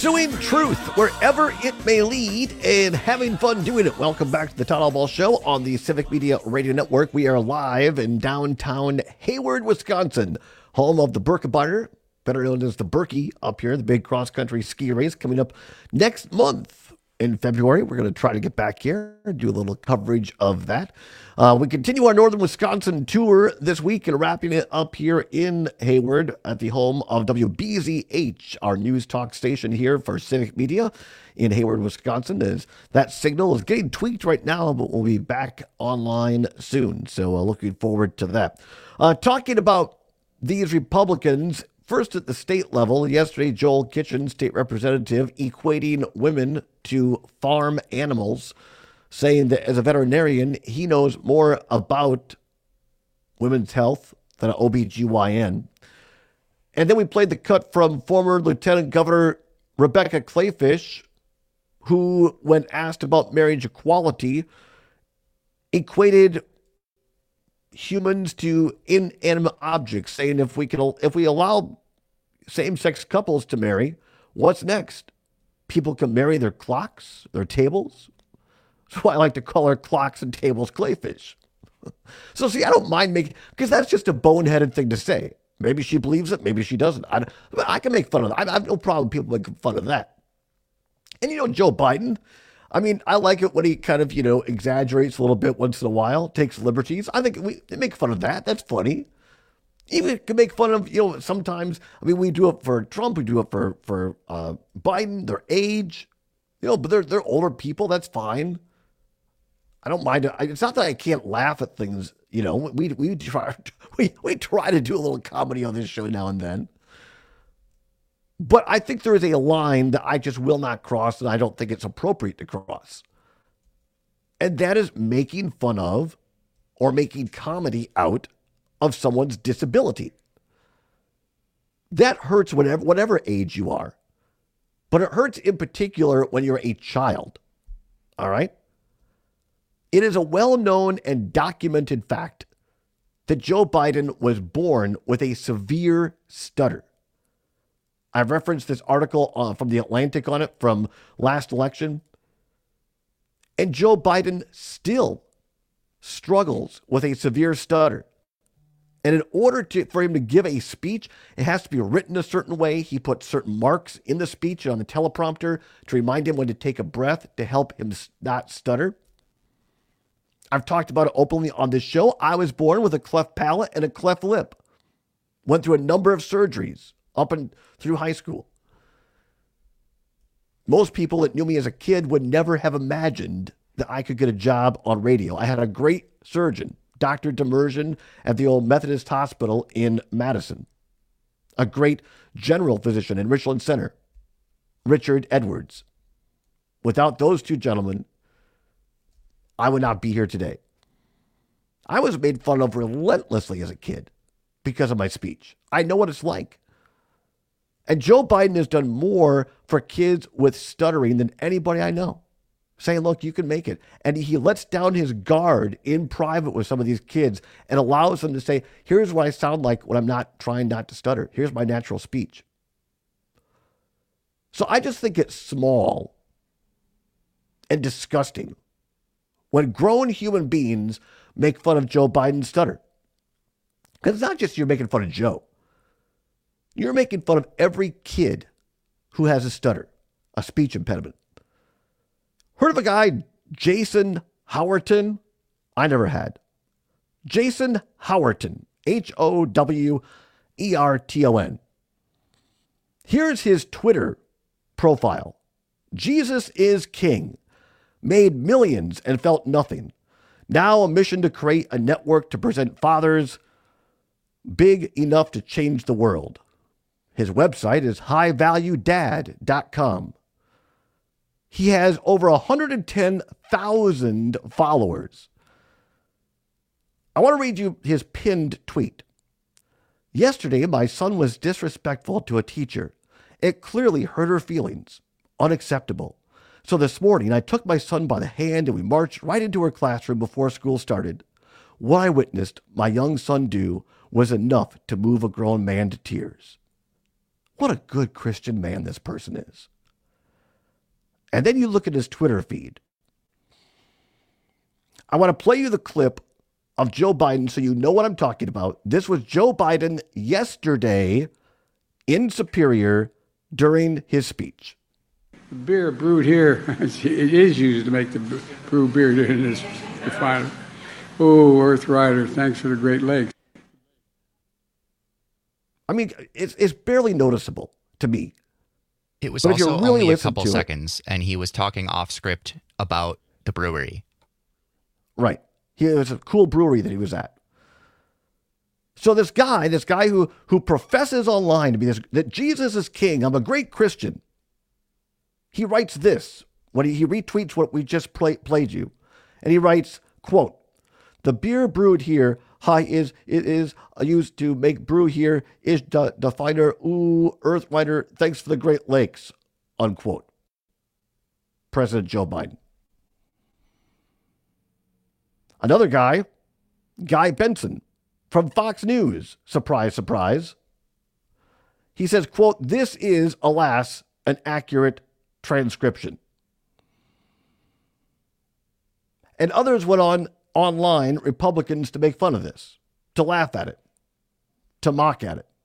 Pursuing truth wherever it may lead and having fun doing it. Welcome back to the Todd Ball Show on the Civic Media Radio Network. We are live in downtown Hayward, Wisconsin, home of the Birkebeiner, better known as the Birkie up here, the big cross-country ski race coming up next month. In February, we're going to try to get back here and do a little coverage of that. Uh, we continue our Northern Wisconsin tour this week and wrapping it up here in Hayward at the home of W B Z H, our news talk station here for Civic Media in Hayward, Wisconsin. As that signal is getting tweaked right now, but we'll be back online soon. So uh, looking forward to that. Uh, talking about these Republicans, first at the state level, yesterday, Joel Kitchen, state representative, equating women to farm animals, saying that as a veterinarian, he knows more about women's health than an O B G Y N. And then we played the cut from former Lieutenant Governor Rebecca Kleefisch, who, when asked about marriage equality, equated humans to inanimate objects, saying if we can, if we allow same-sex couples to marry, what's next? People can marry their clocks, their tables. That's why I like to call her clocks and tables Kleefisch. So see, I don't mind making, because that's just a boneheaded thing to say. Maybe she believes it, maybe she doesn't. I, I can make fun of that. I, I have no problem with people making fun of that. And you know, Joe Biden, I mean, I like it when he kind of, you know, exaggerates a little bit once in a while, takes liberties. I think we make fun of that. That's funny. Even can make fun of, you know, sometimes, I mean, we do it for Trump, we do it for, for uh, Biden, their age, you know, but they're, they're older people. That's fine. I don't mind it. It's not that I can't laugh at things, you know, we, we try, we, we try to do a little comedy on this show now and then. But I think there is a line that I just will not cross, and I don't think it's appropriate to cross. And that is making fun of or making comedy out of someone's disability. That hurts whatever, whatever age you are. But it hurts in particular when you're a child. All right? It is a well-known and documented fact that Joe Biden was born with a severe stutter. I've referenced this article uh, from The Atlantic on it from last election. And Joe Biden still struggles with a severe stutter. And in order to, for him to give a speech, it has to be written a certain way. He puts certain marks in the speech on the teleprompter to remind him when to take a breath to help him not stutter. I've talked about it openly on this show. I was born with a cleft palate and a cleft lip. Went through a number of surgeries up and through high school. Most people that knew me as a kid would never have imagined that I could get a job on radio. I had a great surgeon, Doctor Demersion, at the old Methodist Hospital in Madison. A great general physician in Richland Center, Richard Edwards. Without those two gentlemen, I would not be here today. I was made fun of relentlessly as a kid because of my speech. I know what it's like. And Joe Biden has done more for kids with stuttering than anybody I know. Saying, look, you can make it. And he lets down his guard in private with some of these kids and allows them to say, here's what I sound like when I'm not trying not to stutter. Here's my natural speech. So I just think it's small and disgusting when grown human beings make fun of Joe Biden's stutter. Because it's not just you're making fun of Joe. You're making fun of every kid who has a stutter, a speech impediment. Heard of a guy, Jason Howerton? I never had. Jason Howerton, H O W E R T O N. Here's his Twitter profile. Jesus is king. Made millions and felt nothing. Now a mission to create a network to present fathers big enough to change the world. His website is high value dad dot com. He has over one hundred ten thousand followers. I want to read you his pinned tweet. Yesterday, my son was disrespectful to a teacher. It clearly hurt her feelings. Unacceptable. So this morning, I took my son by the hand and we marched right into her classroom before school started. What I witnessed my young son do was enough to move a grown man to tears. What a good Christian man this person is. And then you look at his Twitter feed. I want to play you the clip of Joe Biden so you know what I'm talking about. This was Joe Biden yesterday in Superior during his speech. The beer brewed here, it is used to make the brew beer in this refinery. Oh, Earth Rider, thanks for the Great Lakes. I mean, it's it's barely noticeable to me. It was But if you also really only a listen couple to it- seconds, and he was talking off script about the brewery. Right. He, it was a cool brewery that he was at. So this guy, this guy who who professes online to be this, that Jesus is king, I'm a great Christian. He writes this when he, he retweets what we just play, played you. And he writes, quote, the beer brewed here, hi, is it is used to make brew here, is the definer, ooh, Earth Rider, thanks for the Great Lakes, unquote. President Joe Biden. Another guy, Guy Benson, from Fox News, surprise, surprise. He says, quote, this is, alas, an accurate transcription. And others went on online, Republicans, to make fun of this, to laugh at it, to mock at it.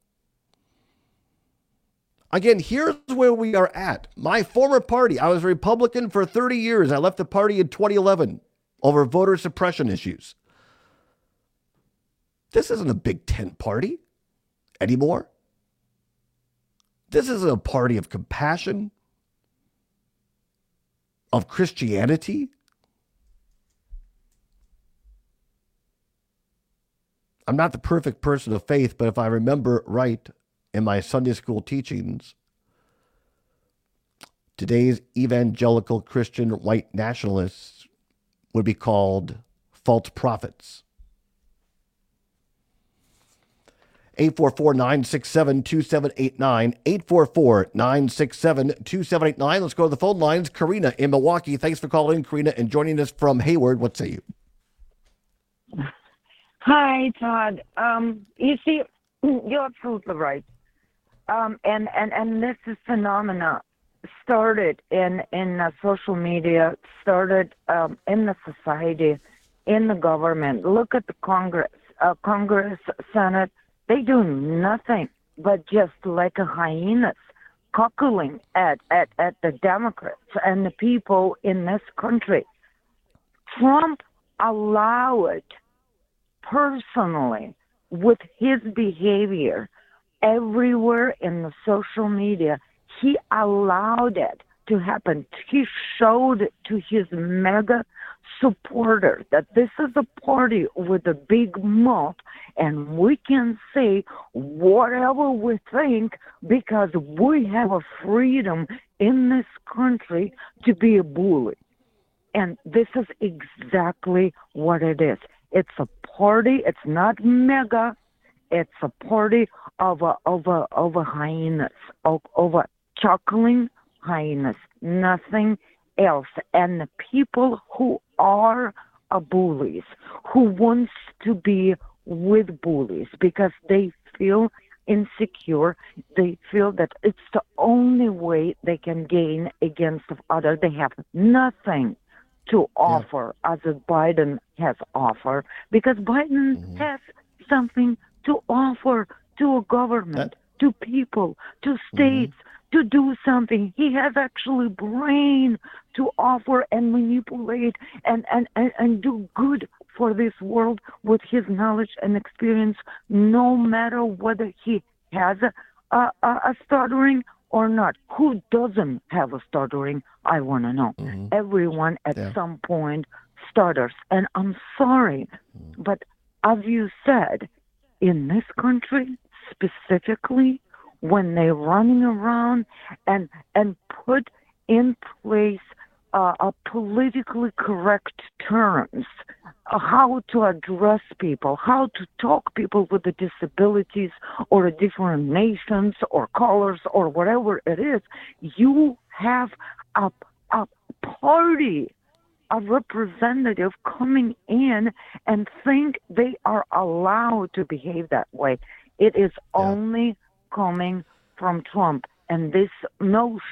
Again, here's where we are at. My former party, I was a Republican for thirty years. I left the party in twenty eleven over voter suppression issues. This isn't a big tent party anymore. This isn't a party of compassion, of Christianity. I'm not the perfect person of faith, but if I remember right in my Sunday school teachings, today's evangelical Christian white nationalists would be called false prophets. eight four four, nine six seven, two seven eight nine, eight four four, nine six seven, two seven eight nine. Let's go to the phone lines. Karina in Milwaukee. Thanks for calling, Karina, and joining us from Hayward. What say you? Hi, Todd. Um, you see, you're absolutely right. Um, and, and, and this is phenomena started in, in uh, social media, started um, in the society, in the government. Look at the Congress, uh, Congress, Senate. They do nothing but just like a hyenas cockling at, at, at the Democrats and the people in this country. Trump allowed personally with his behavior everywhere in the social media, he allowed it to happen. He showed to his mega supporters that this is a party with a big mouth and we can say whatever we think because we have a freedom in this country to be a bully. And this is exactly what it is. It's a party. It's not mega. It's a party of a, of a, of a hyenas, of, of a chuckling hyenas, nothing else. And the people who are a bullies, who wants to be with bullies because they feel insecure, they feel that it's the only way they can gain against others. They have nothing to offer yeah. as a Biden has offered, because Biden mm-hmm. has something to offer to a government, that, to people, to states, mm-hmm. to do something. He has actually brain to offer and manipulate and, and, and, and do good for this world with his knowledge and experience, no matter whether he has a, a, a stuttering or not. Who doesn't have a stuttering? I want to know. Mm-hmm. Everyone at yeah. some point stutters. And I'm sorry, mm-hmm. but as you said, in this country specifically, when they're running around and and put in place uh, a politically correct terms, uh, how to address people, how to talk people with the disabilities or different nations or colors or whatever it is, you have a, a party, a representative coming in and think they are allowed to behave that way. It is yeah. only coming from Trump. And this notion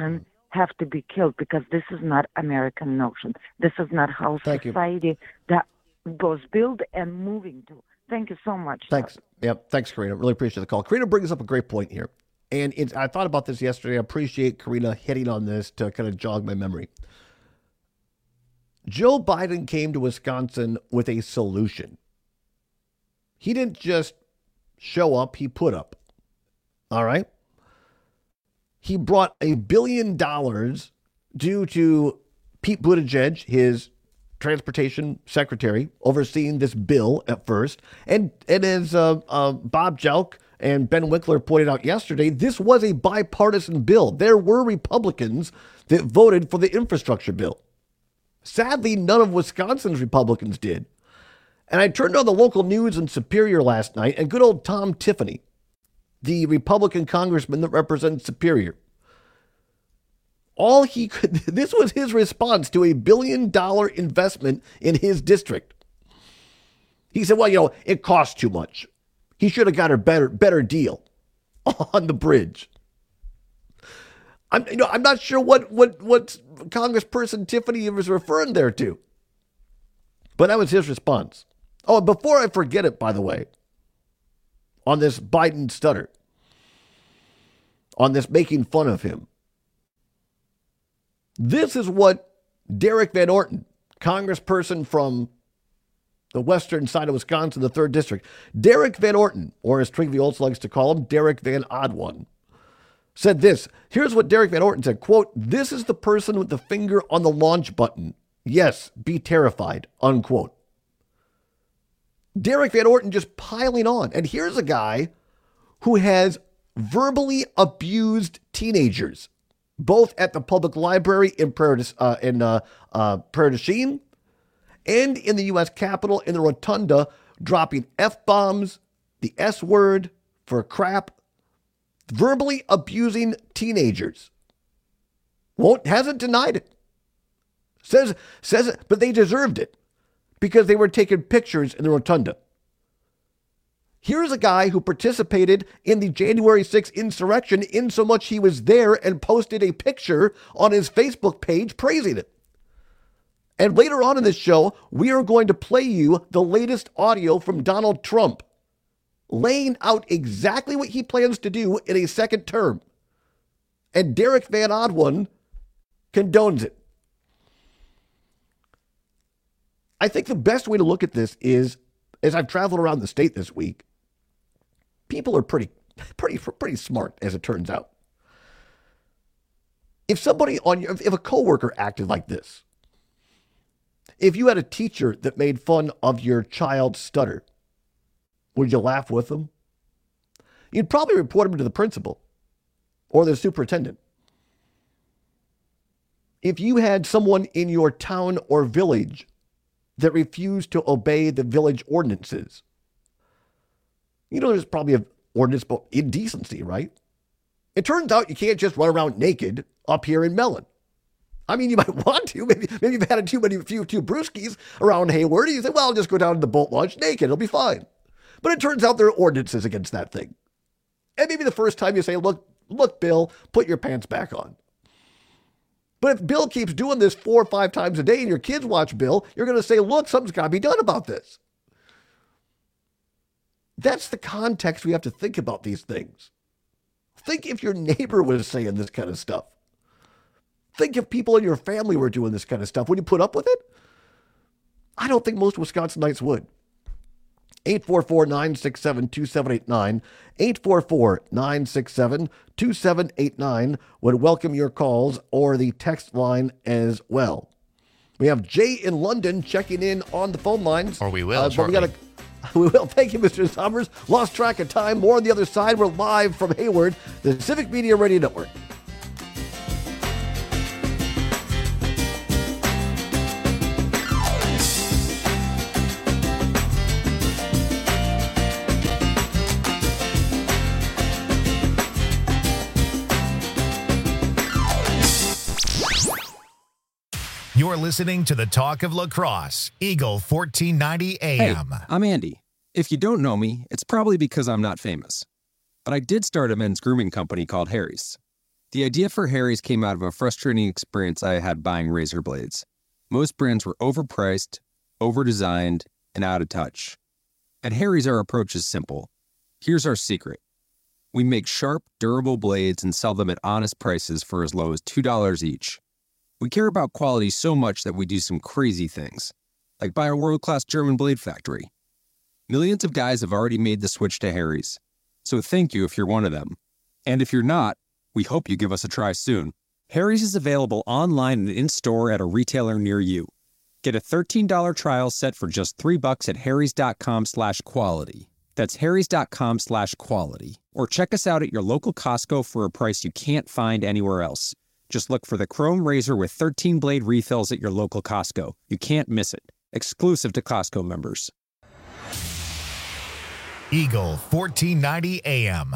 have to be killed because this is not American notion. This is not how Thank society that was built and moving to. Thank you so much. Thanks. Yep. Thanks, Karina. Really appreciate the call. Karina brings up a great point here. And it's, I thought about this yesterday. I appreciate Karina hitting on this to kind of jog my memory. Joe Biden came to Wisconsin with a solution. He didn't just show up, he put up. All right? He brought a billion dollars due to Pete Buttigieg, his transportation secretary, overseeing this bill at first. And, and as uh, uh, Bob Jelk and Ben Winkler pointed out yesterday, this was a bipartisan bill. There were Republicans that voted for the infrastructure bill. Sadly, none of Wisconsin's Republicans did. And I turned on the local news in Superior last night, and good old Tom Tiffany, the Republican congressman that represents Superior, all he could, this was his response to a billion dollar investment in his district. He said, well, you know, it costs too much. He should have got a better, better deal on the bridge. I'm, you know, I'm not sure what, what, what Congressperson Tiffany was referring there to, but that was his response. Oh, and before I forget it, by the way, on this Biden stutter, on this making fun of him, this is what Derek Van Orton, congressperson from the western side of Wisconsin, the third district, Derek Van Orton, or as Trinity Olds likes to call him, Derek Van Odd One, said this. Here's what Derek Van Orton said, quote, "This is the person with the finger on the launch button. Yes, be terrified," unquote. Derek Van Orton just piling on. And here's a guy who has verbally abused teenagers, both at the public library in Prairie, uh, in uh, uh, Prairie du Chien and in the U S Capitol in the Rotunda, dropping F-bombs, the S word for crap, verbally abusing teenagers. Won't, hasn't denied it. Says, says it, but they deserved it because they were taking pictures in the Rotunda. Here's a guy who participated in the January sixth insurrection in so much he was there and posted a picture on his Facebook page praising it. And later on in this show, we are going to play you the latest audio from Donald Trump, laying out exactly what he plans to do in a second term. And Derek Van Odd One condones it. I think the best way to look at this is, as I've traveled around the state this week, people are pretty, pretty, pretty smart, as it turns out. If somebody on your, if a coworker acted like this, if you had a teacher that made fun of your child's stutter, would you laugh with them? You'd probably report them to the principal or the superintendent. If you had someone in your town or village that refused to obey the village ordinances, you know, there's probably an ordinance about indecency, right? It turns out you can't just run around naked up here in Mellon. I mean, you might want to. Maybe, maybe you've had too many, few, few brewskis around Hayward, and you say, well, I'll just go down to the boat launch naked. It'll be fine. But it turns out there are ordinances against that thing. And maybe the first time you say, look, look, Bill, put your pants back on. But if Bill keeps doing this four or five times a day and your kids watch Bill, you're going to say, look, something's got to be done about this. That's the context we have to think about these things. Think if your neighbor was saying this kind of stuff. Think if people in your family were doing this kind of stuff. Would you put up with it? I don't think most Wisconsinites would. eight four four, nine six seven, two seven eight nine. eight four four, nine six seven, two seven eight nine would welcome your calls or the text line as well. We have Jay in London checking in on the phone lines. Or we will. Uh, but we gotta, we will. Thank you, Mister Summers. Lost track of time. More on the other side. We're live from Hayward, the Civic Media Radio Network. You're listening to the Talk of La Crosse, Eagle fourteen ninety A M. Hey, I'm Andy. If you don't know me, it's probably because I'm not famous. But I did start a men's grooming company called Harry's. The idea for Harry's came out of a frustrating experience I had buying razor blades. Most brands were overpriced, overdesigned, and out of touch. At Harry's, our approach is simple. Here's our secret. We make sharp, durable blades and sell them at honest prices for as low as two dollars each. We care about quality so much that we do some crazy things, like buy a world-class German blade factory. Millions of guys have already made the switch to Harry's, so thank you if you're one of them. And if you're not, we hope you give us a try soon. Harry's is available online and in-store at a retailer near you. Get a thirteen dollars trial set for just three bucks at harrys.com slash quality. That's harrys.com slash quality. Or check us out at your local Costco for a price you can't find anywhere else. Just look for the Chrome Razor with thirteen blade refills at your local Costco. You can't miss it. Exclusive to Costco members. Eagle fourteen ninety A M.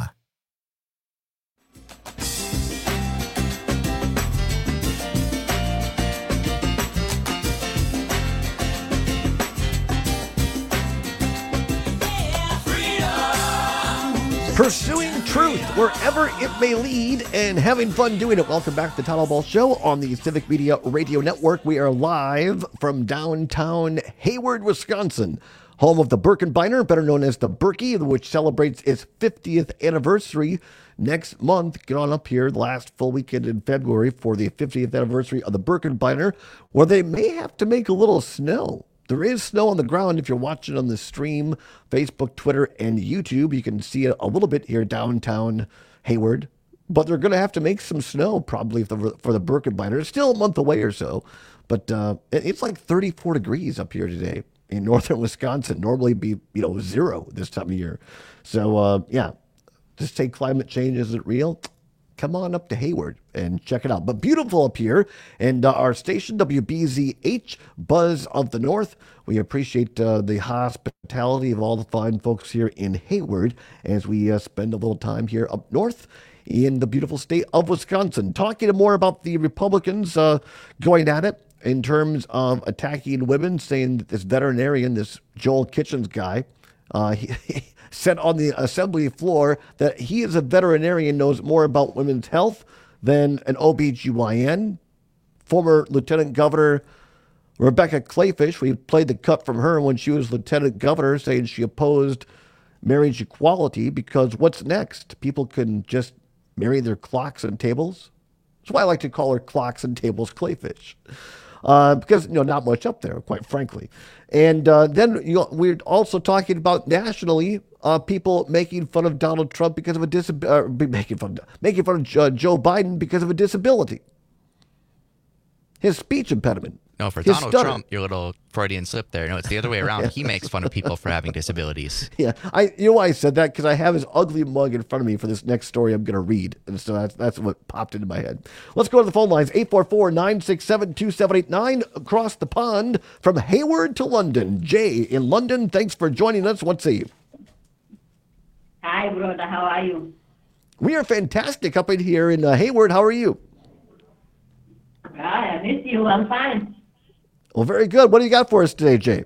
Pursuing truth wherever it may lead and having fun doing it. Welcome back to the Todd Ball Show on the Civic Media Radio Network. We are live from downtown Hayward, Wisconsin, home of the Birkebeiner, better known as the Berkey, which celebrates its fiftieth anniversary next month. Get on up here the last full weekend in February for the fiftieth anniversary of the Birkebeiner, where they may have to make a little snow. There is snow on the ground. If you're watching on the stream, Facebook, Twitter, and YouTube, you can see it a little bit here downtown Hayward. But they're going to have to make some snow probably for the, for the Birkebeiner. It's still a month away or so. But uh, it's like thirty-four degrees up here today in northern Wisconsin. Normally be, you know, zero this time of year. So, uh, yeah, just say climate change isn't real. Come on up to Hayward and check it out. But beautiful up here. And uh, our station, W B Z H, Buzz of the North. We appreciate uh, the hospitality of all the fine folks here in Hayward as we uh, spend a little time here up north in the beautiful state of Wisconsin. Talking more about the Republicans uh, going at it in terms of attacking women, saying that this veterinarian, this Joel Kitchens guy, uh, he, he said on the assembly floor that he is a veterinarian, knows more about women's health than an O B G Y N. Former Lieutenant Governor Rebecca Kleefisch, we played the cut from her when she was Lieutenant Governor, saying she opposed marriage equality because what's next? People can just marry their clocks and tables. That's why I like to call her Clocks and Tables Kleefisch. Uh, because, you know, not much up there, quite frankly. And uh, then you know, we're also talking about nationally uh, people making fun of Donald Trump because of a disability, uh, making fun, making fun of uh, Joe Biden because of a disability. His speech impediment. No, for His Donald stutter. Trump, your little Freudian slip there. No, it's the other way around. He makes fun of people for having disabilities. Yeah, I you know why I said that? Because I have his ugly mug in front of me for this next story I'm going to read. And so that's, that's what popped into my head. Let's go to the phone lines. eight four four, nine six seven, two seven eight nine. Across the pond from Hayward to London. Jay in London, thanks for joining us. What say you? Hi, brother. How are you? We are fantastic up in here in uh, Hayward. How are you? Hi, I miss you. I'm fine. Well, very good. What do you got for us today, Jay?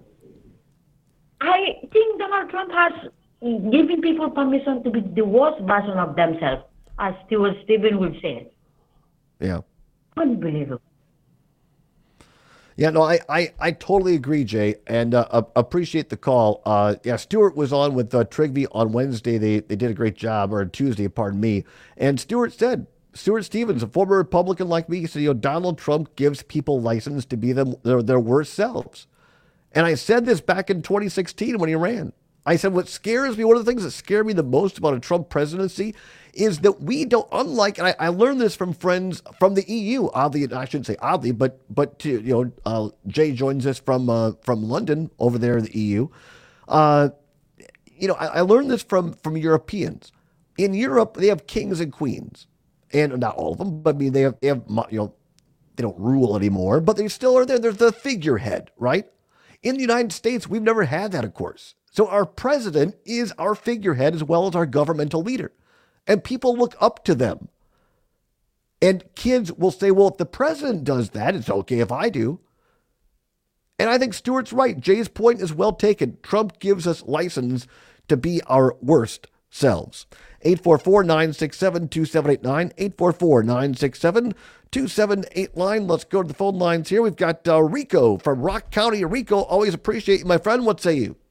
I think Donald Trump has given people permission to be the worst version of themselves, as Stuart Stephen would say. Yeah. Unbelievable. Yeah, no, I, I, I totally agree, Jay, and uh, appreciate the call. Uh, yeah, Stuart was on with uh, Trigby on Wednesday. They they did a great job, or Tuesday, pardon me. And Stuart said, Stuart Stevens, a former Republican like me, said, you know, Donald Trump gives people license to be them their, their worst selves. And I said this back in twenty sixteen when he ran. I said, what scares me, one of the things that scare me the most about a Trump presidency is that we don't, unlike, and I, I learned this from friends from the E U, oddly, I shouldn't say oddly, but, but to, you know, uh, Jay joins us from, uh, from London over there in the E U. Uh, you know, I, I learned this from, from Europeans. In Europe, they have kings and queens. And not all of them, but I mean, they have, they have, you know, they don't rule anymore, but they still are there. They're the figurehead, right? In the United States, we've never had that, of course. So our president is our figurehead as well as our governmental leader. And people look up to them. And kids will say, well, if the president does that, it's okay if I do. And I think Stuart's right. Jay's point is well taken. Trump gives us license to be our worst selves. eight four four, nine six seven, two seven eight nine, eight four four, nine six seven, two seven eight nine. Let's go to the phone lines here. We've got uh, Rico from Rock County. Rico, always appreciate you, my friend. What say you?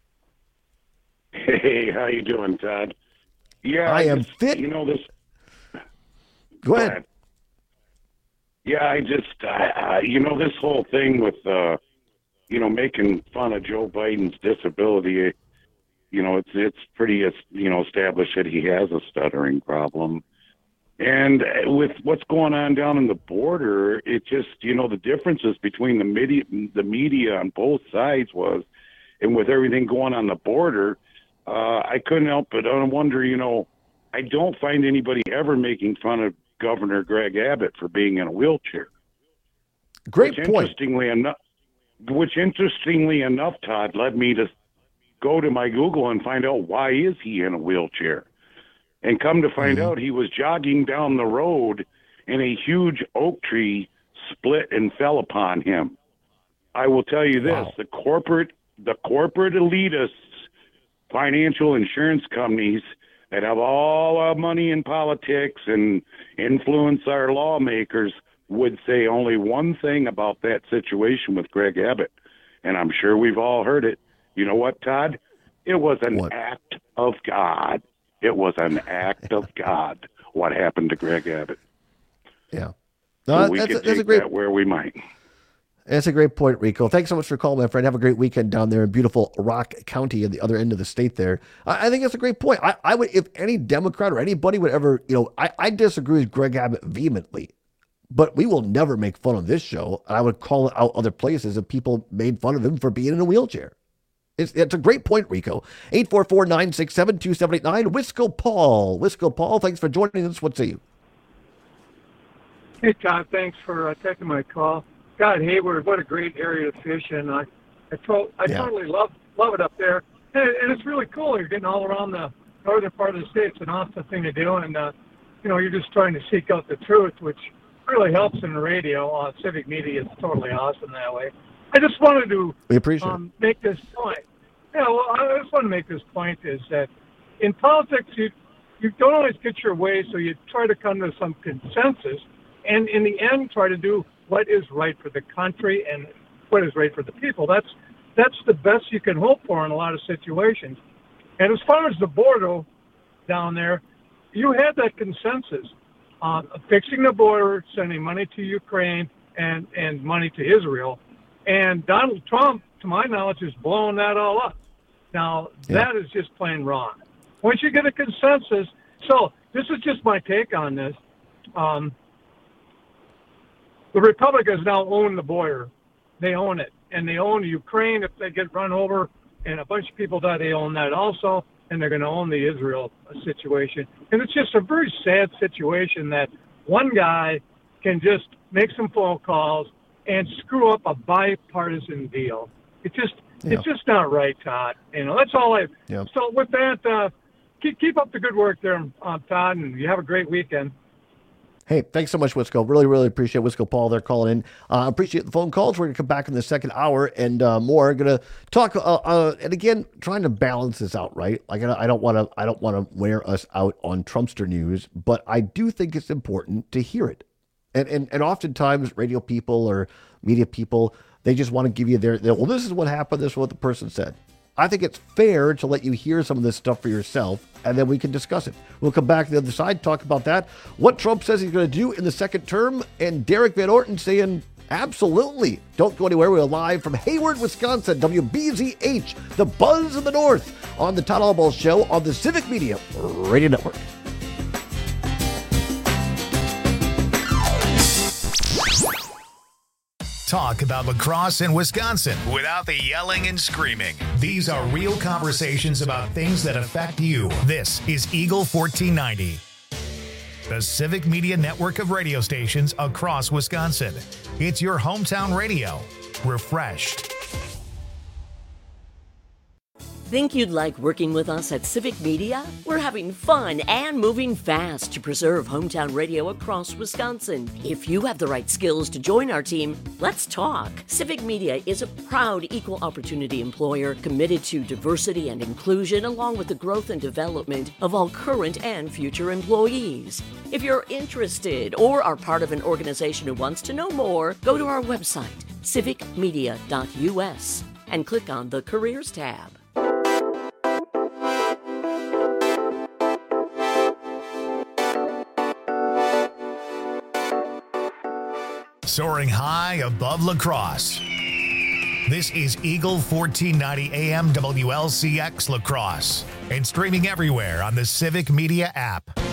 Hey, how you doing, Todd? Yeah, I, I am just, fit. You know this. Go ahead. Go ahead. Yeah, I just, I, I, you know, this whole thing with, uh, you know, making fun of Joe Biden's disability. You know, it's it's pretty, you know, established that he has a stuttering problem. And with what's going on down in the border, it just, you know, the differences between the media, the media on both sides was, and with everything going on the border, uh, I couldn't help but wonder, you know, I don't find anybody ever making fun of Governor Greg Abbott for being in a wheelchair. Great which point. Interestingly enough, which interestingly enough, Todd, led me to go to my Google and find out why is he in a wheelchair. And come to find mm-hmm. out, he was jogging down the road and a huge oak tree split and fell upon him. I will tell you this, wow. the corporate the corporate elitists, financial insurance companies that have all our money in politics and influence our lawmakers would say only one thing about that situation with Greg Abbott. And I'm sure we've all heard it. You know what, Todd? It was an what? act of God. It was an act of God what happened to Greg Abbott. Yeah. No, so we that's, can a, that's take a great, that where we might. That's a great point, Rico. Thanks so much for calling, my friend. Have a great weekend down there in beautiful Rock County at the other end of the state there. I, I think that's a great point. I, I would, if any Democrat or anybody would ever, you know, I, I disagree with Greg Abbott vehemently, but we will never make fun of this show. I would call out other places if people made fun of him for being in a wheelchair. It's, it's a great point, Rico. eight four four, nine six seven, two seven eight nine. Wisco Paul. Wisco Paul, thanks for joining us. What say you? Hey, Todd. Thanks for uh, taking my call. God, Hayward, what a great area to fish in. I, I, to, I yeah. totally love love it up there. And, and it's really cool. You're getting all around the northern part of the state. It's an awesome thing to do. And, uh, you know, you're just trying to seek out the truth, which really helps in the radio. Uh, civic media is totally awesome that way. I just wanted to we appreciate um, make this point. Yeah, well, I just want to make this point is that in politics, you you don't always get your way, so you try to come to some consensus, and in the end, try to do what is right for the country and what is right for the people. That's that's the best you can hope for in a lot of situations. And as far as the border down there, you had that consensus on fixing the border, sending money to Ukraine, and, and money to Israel. And Donald Trump, to my knowledge, is blowing that all up. Now, yeah. that is just plain wrong. Once you get a consensus, so this is just my take on this. Um, the Republicans now own the border. They own it. And they own Ukraine if they get run over, and a bunch of people die, they own that also. And they're going to own the Israel situation. And it's just a very sad situation that one guy can just make some phone calls and screw up a bipartisan deal. It just yeah. it's just not right, Todd. You know, that's all I. Yeah. So with that, uh, keep keep up the good work there, uh, Todd, and you have a great weekend. Hey, thanks so much, Wisco. Really, really appreciate Wisco Paul there calling in. I uh, appreciate the phone calls. We're going to come back in the second hour and uh, more. Going to talk, uh, uh, and again, trying to balance this out, right? Like I don't want to, I don't want to wear us out on Trumpster news, but I do think it's important to hear it. And and and oftentimes, radio people or media people, they just want to give you their, their well, this is what happened. This is what the person said. I think it's fair to let you hear some of this stuff for yourself, and then we can discuss it. We'll come back to the other side, talk about that, what Trump says he's going to do in the second term, and Derek Van Orton saying, absolutely. Don't go anywhere. We're live from Hayward, Wisconsin, W B Z H, the Buzz of the North, on the Todd Albaugh Show on the Civic Media Radio Network. Talk about lacrosse in Wisconsin without the yelling and screaming. These are real conversations about things that affect you. This is Eagle fourteen ninety, the Civic Media network of radio stations across Wisconsin. It's your hometown radio, refreshed. Think you'd like working with us at Civic Media? We're having fun and moving fast to preserve hometown radio across Wisconsin. If you have the right skills to join our team, let's talk. Civic Media is a proud equal opportunity employer committed to diversity and inclusion, along with the growth and development of all current and future employees. If you're interested or are part of an organization who wants to know more, go to our website, civic media dot u s, and click on the Careers tab. Soaring high above La Crosse. This is Eagle fourteen ninety A M W L C X La Crosse and streaming everywhere on the Civic Media app.